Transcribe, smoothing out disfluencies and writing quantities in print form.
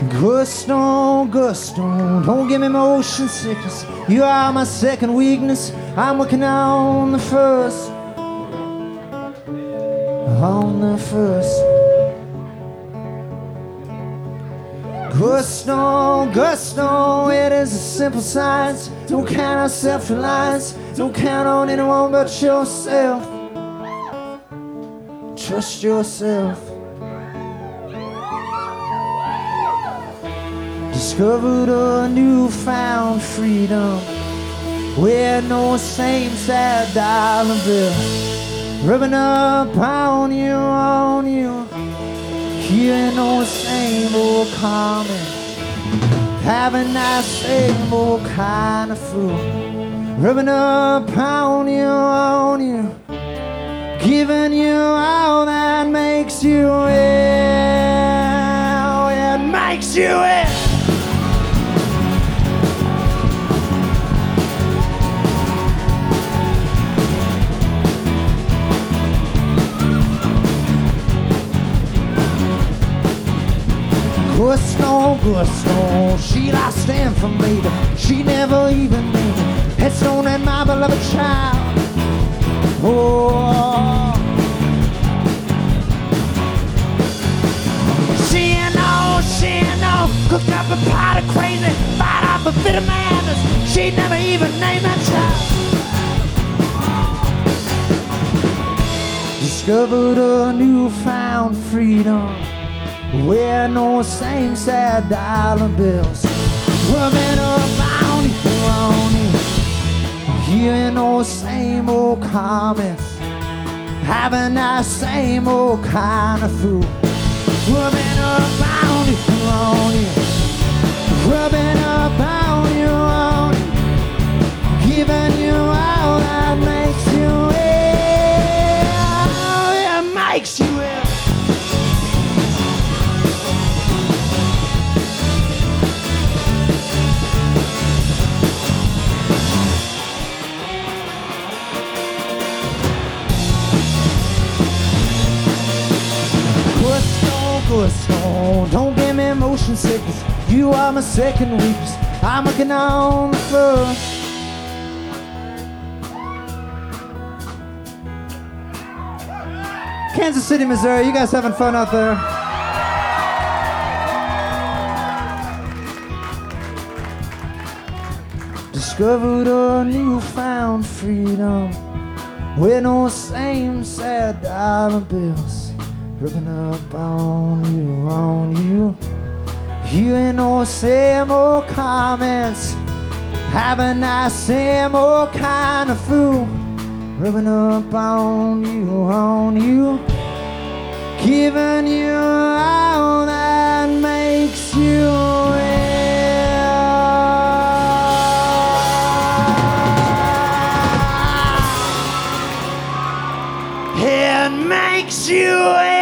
Gusto, gusto, don't give me motion sickness. You are my second weakness. I'm working on the first. On the first. Gusto, gusto, it is a simple science. Don't count on self-reliance. Don't count on anyone but yourself. Trust yourself. Discovered a newfound freedom where no same sad dollar bill rubbing up on you. Hearing no same old comment, having that same old kind of fool rubbing up on you, giving you all that makes you ill. It makes you ill. Gusto, gusto, she lost information. She never even made it. Headstone and my beloved child. Oh, she know, cooked up a pot of crazy, fight off a bit of madness. She never even named that child. Discovered a newfound freedom where no same sad dollar bills rubbing up on you. Hearing those same old comments, having that same old kind of food rubbing up on you, rubbing up on you, giving you all that makes you ill. It makes you ill. Gusto, don't give me motion sickness. You are my second weakness. I'm working on the first. Kansas City, Missouri, you guys having fun out there? Discovered a newfound freedom with no same sad dollar bills rubbing up on you. Hearing those same old comments, having that same old kind of fool rubbing up on you, giving you all that makes you ill. It makes you ill.